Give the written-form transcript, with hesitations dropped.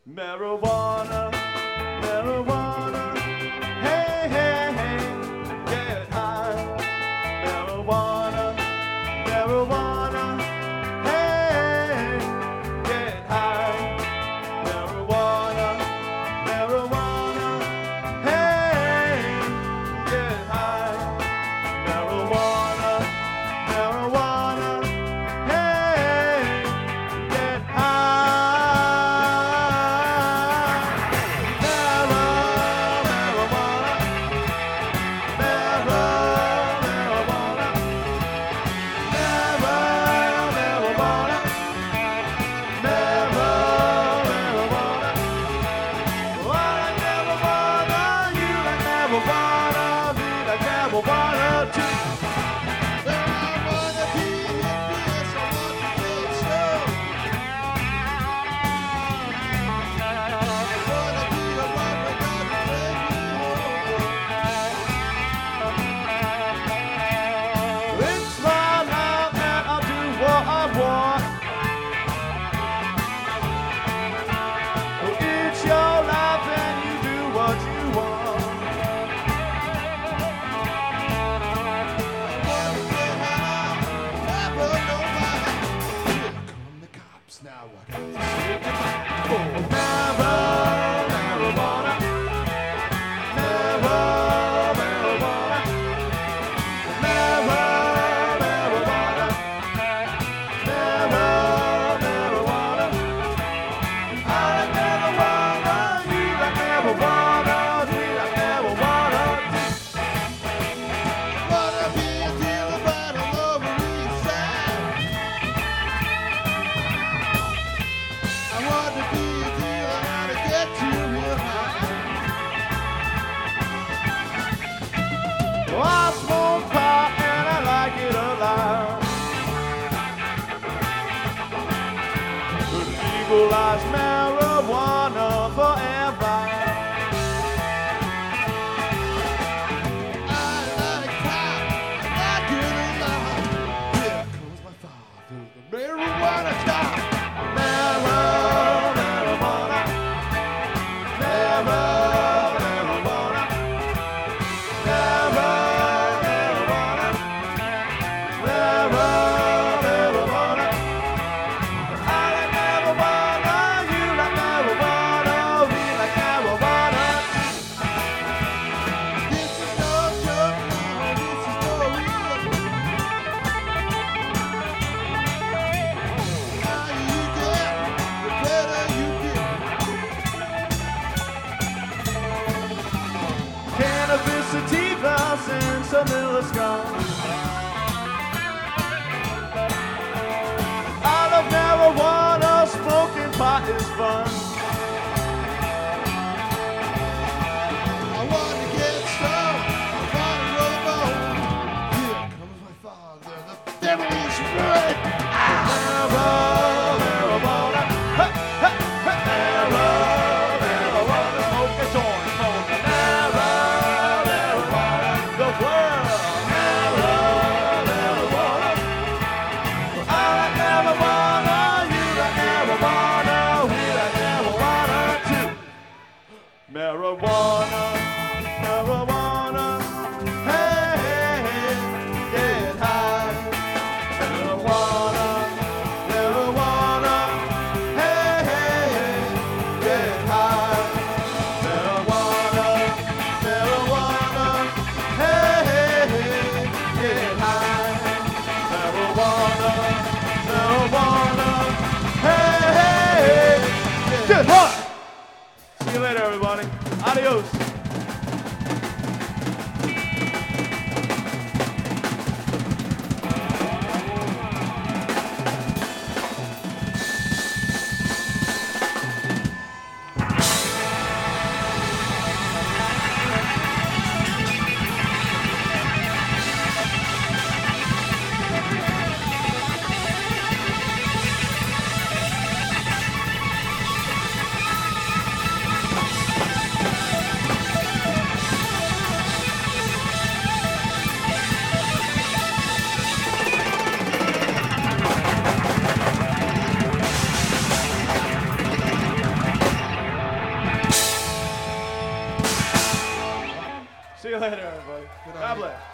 Marijuana, marijuana, hey, hey, hey, get high. Marijuana, marijuana, hey, get high. Marijuana, marijuana, hey, get high. Marijuana, marijuana, hey, get high. Legalize marijuana forever. I like pop, I like it a lot. Here comes my father, the marijuana top. Marijuana, marijuana, marijuana, marijuana, marijuana. Sativas and some Miller scum. I love marijuana, smoking pot is fun. I want to get stoned, I want to roll a bone. Here comes my father, the devil is right. Marijuana, hey, hey, hey. Marijuana, smoke a joint, smoke a marijuana, marijuana, hey, hey, get high. Marijuana, marijuana, hey, hey, get high. Marijuana, marijuana, hey, hey, get high. Marijuana, marijuana, hey, hey, get high. See you later, everybody. Adios. See you later, everybody. Good night. God bless.